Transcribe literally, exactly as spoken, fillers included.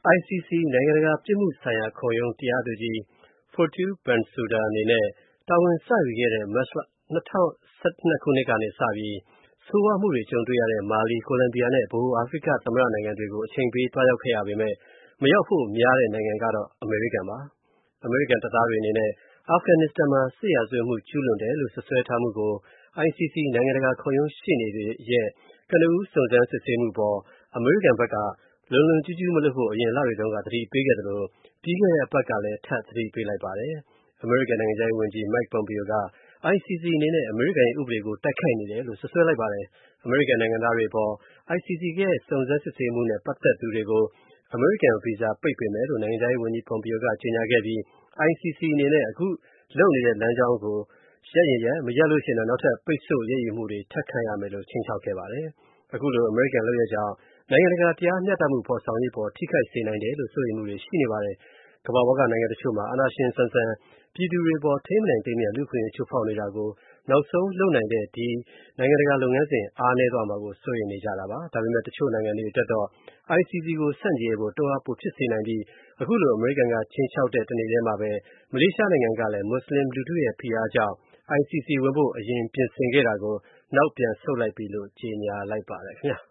I C C နိုင်ငံတကာပြစ်မှုဆိုင်ရာခုံရုံးတရားသူကြီး Fatou Bensouda အနေနဲ့တာဝန်စယူခဲ့တဲ့ မတ်လ ၂၀၁၂ ခုနှစ်ကနေစပြီး ဆိုးဝါးမှုတွေကြုံတွေ့ရတဲ့ မာလီ၊ ကိုလံဘီယာနဲ့ ဗဟိုအာဖရိကသမ္မတနိုင်ငံတွေကို အချိန်ပေးသွားရောက်ခဲ့ရပေမယ့် မရောက်ဖို့များတဲ့နိုင်ငံကတော့ အမေရိကန်ပါ။ အမေရိကန်တပ်သားတွေအနေနဲ့ အာဖဂန်နစ္စတန်မှာ စစ်ရာဇဝတ်မှုကျူးလွန်တယ်လို့ စွပ်စွဲထားမှုကို I C C နိုင်ငံတကာခုံရုံးရှေ့နေတွေရဲ့ ကနဦးစုံစမ်းစစ်ဆေးမှုအပေါ် အမေရိကန်ဘက်က လွန်လွန်ကျူးကျူးမလုပ်ဖို့ အရင်လတွေတုန်းက သတိပေးခဲ့သလို ပြီးခဲ့တဲ့အပတ်ကလည်း ထပ်သတိပေးလိုက်ပါတယ်။ အမေရိကန်နိုင်ငံခြားရေးဝန်ကြီး Mike Pompeo က I C C အနေနဲ့ အမေရိကန်ရဲ့ဥပဒေကို တိုက်ခိုက်နေတယ်လို့ စွပ်စွဲလိုက်ပါတယ်။ အမေရိကန်နိုင်ငံသားတွေအပေါ် I C C ရဲ့စုံစမ်းစစ်ဆေးမှုနဲ့ပတ်သက်သူတွေကို အမေရိကန်ဗီဇာပိတ်ပင်မယ်လို့ နိုင်ငံခြားရေးဝန်ကြီး Pompeo ကကြေညာခဲ့ပြီး I C C အနေနဲ့ အခုလုပ်နေတဲ့လမ်းကြောင်းကို ရပ်ရင်ရပ်၊ မရပ်ရင်တော့ နောက်ထပ်ပိတ်ဆို့အရေးယူမှုတွေ ထပ်ခံရမယ်လို့ ခြိမ်းခြောက်ခဲ့ပါတယ်။ အခုလို အမေရိကန်လုပ်ရပ်ကြောင့် နိုင်ငံတကာတရားမျှတမှုဖော်ဆောင်ရေးအပေါ် ထိခိုက်စေနိုင်တယ်လို့ စိုးရိမ်မှုတွေရှိနေပါတယ်။ ကမ္ဘာပေါ်ကနိုင်ငံတချို့မှာ အာဏာရှင်ဆန်ဆန် ပြည်သူတွေအပေါ် ထိန်းမနိုင်သိမ်းမရ လူ့အခွင့်အရေးချိုးဖောက်နေတာကို နောက်ဆုံးလုပ်နိုင်တဲ့ ဒီနိုင်ငံတကာလုပ်ငန်းစဉ် အားနည်းသွားမှာကို စိုးရိမ်နေကြတာပါ။ ဒါပေမယ့် တချို့နိုင်ငံတွေအတွက်တော့ I C C ကိုဆန့်ကျင်ရေးကို တွန်းအားပိုဖြစ်စေနိုင်ပြီး အခုလို အမေရိကန်က ခြိမ်းခြောက်တဲ့တနေ့တည်းမှာပဲ မလေးရှားနိုင်ငံကလည်း မွတ်ဆလင်လူထုရဲ့ဖိအားကြောင့် I C C ဝင်ဖို့ အရင်ပြင်ဆင်ခဲ့တာကို နောက်ပြန်ဆုတ်လိုက်ပြီလို့ ကြေညာလိုက်ပါတယ်ခင်ဗျာ။